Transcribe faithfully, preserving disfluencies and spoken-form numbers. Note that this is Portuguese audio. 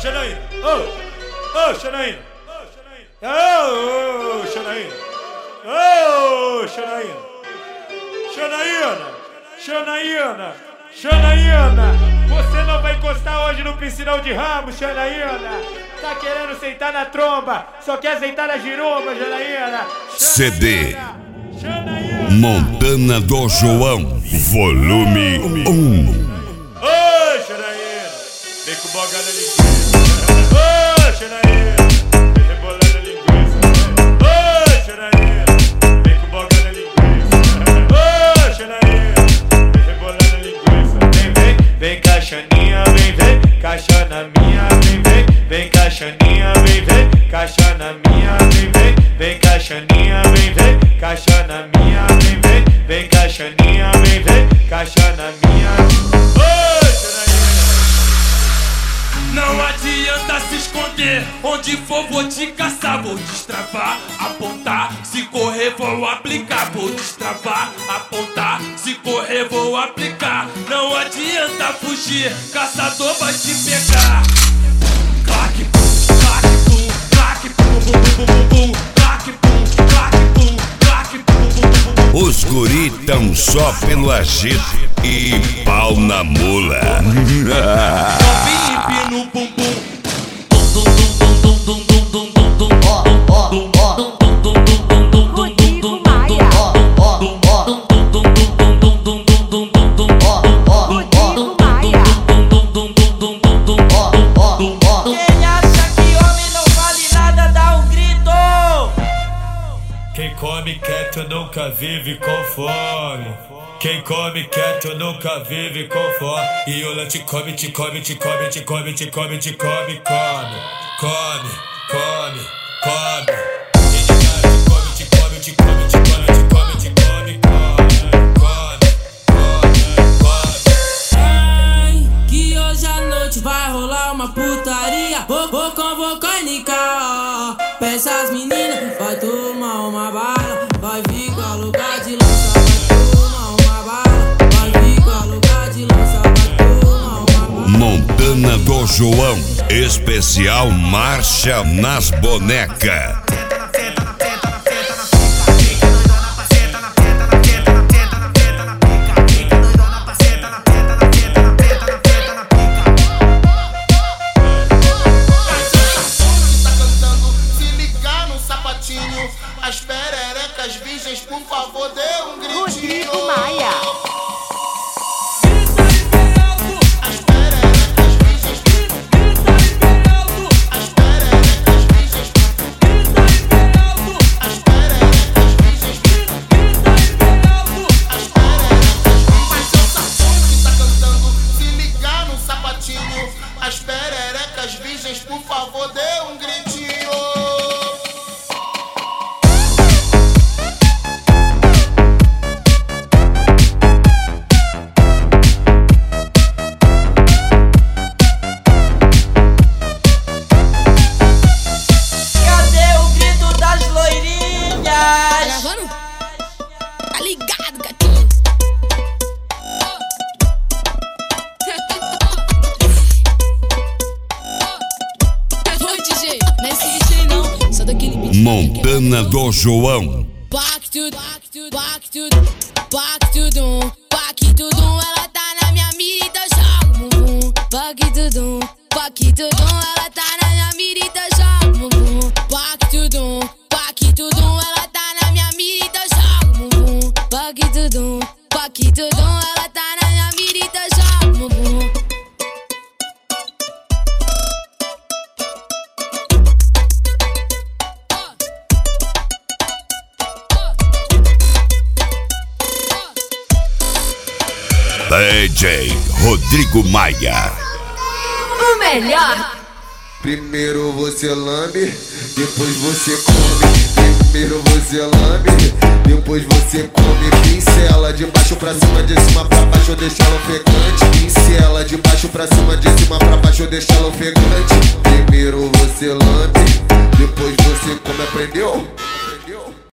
Janaína, ô, ô, Janaína, ô, Janaína, ô, Janaína, Janaína, Janaína, Janaína, você não vai encostar hoje no piscinão de Ramos, Janaína. Tá querendo sentar na tromba, só quer sentar na giromba, Janaína. C D Montana do João, volume um. Ô, Janaína, vem com boga na linguiça. Ô, Janaína, vem rebolando a linguiça. Ô, Janaína, vem com boga na linguiça. Ô, Janaína, vem rebolando a linguiça. Vem, vem, vem caixaninha, vem, vem, caixa na minha, vem, vem, vem caixaninha, vem, vem, caixa na minha, vem, vem, vem caixaninha, vem, vem, caixa na minha, vem, vem, vem caixaninha, vem, vem, caixa na minha. Não adianta se esconder, onde for vou te caçar. Vou destravar, apontar, se correr vou aplicar. Vou destravar, apontar, se correr vou aplicar. Não adianta fugir, caçador vai te pegar. Clac, pum, clac, pum, clac, pum, bum, bum, bum, bum, clac, pum, clac, pum, clac, pum, bum, bum, bum. Os guri tão só pelo agito e pau na mula. No bum bum. Rodrigo Maia. Rodrigo Maia. Quem acha que homem não vale nada, dá um grito. Quem come quieto nunca vive com fome. Quem come quieto nunca vive com fome. E o te come, te come, te come, te come, te come, te come, come, come, come, come. E de cara te come, te come, te come, te come, te come, te come, come, come, come. Ai, que hoje à noite vai rolar uma putaria. Vou, vou convocar Nica. Peça as meninas, vai tomar uma bala. Vai ficar lugar de lança. Montana do João, especial marcha nas bonecas. Se ligar no sapatinho, as pererecas virgens, por favor, dê um gritinho. Rodrigo Maia. As pererecas virgens, por favor, dê um gritinho. Cadê o grito das loirinhas? Gravando? Tá ligado, gatinho? Montana do João. Back to, back to, back to, back to dum, back to dum. Ela tá na minha mira, então joga o bumbum. Back to dum, back to dum. Ela tá na minha mira, então joga o bumbum. Back to dum, back to dum. Ela tá na minha mira, então joga o bumbum. Back to dum, back to dum. Ela tá na minha mira, então joga o bumbum. D J Rodrigo Maia. O melhor. Primeiro você lambe, depois você come. Primeiro você lambe, depois você come. Pincela de baixo pra cima, de cima pra baixo, deixa ela ofegante. Pincela de baixo pra cima, de cima pra baixo, deixa ela ofegante. Primeiro você lambe, depois você come, aprendeu?